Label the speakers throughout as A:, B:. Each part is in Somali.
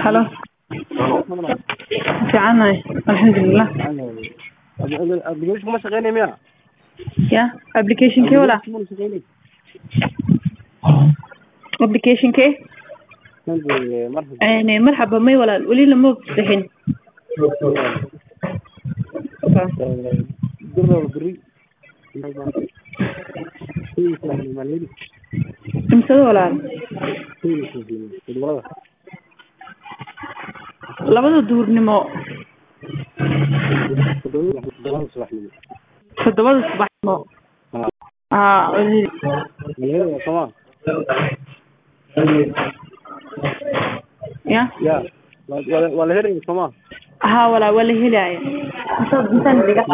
A: Hello. fiicanahay alxamdulilah.
B: application ma shaqeynay miya?
A: Ya applicationkee wala applicationkee marxaba may walaal weli lama bixin. imsada walaal labada duurnimo 7 subaxnimo ya
B: wala herin sama
A: wala wala helaya intaan diga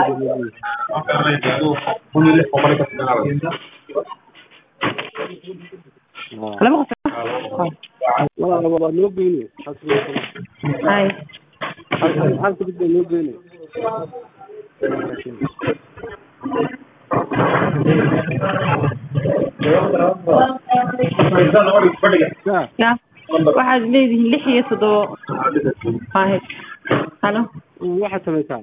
A: laba qof
B: wala loo geeyay
A: ay
B: hal ku dib loo geeyay
A: ya waxaad leedihiin 6 iyo 7 halo
B: waxaad sameeytaan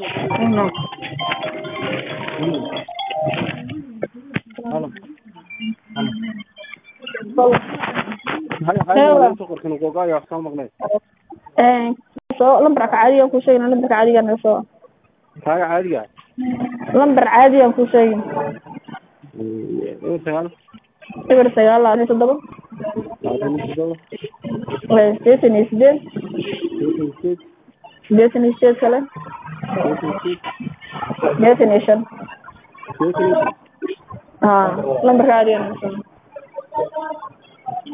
C: lambar caadi aan ku sheegay lambar caadi aan soo
B: kaaga caadiga
C: lambar caadi aan ku sheegay eber 9 kale 85 lambar caadi aan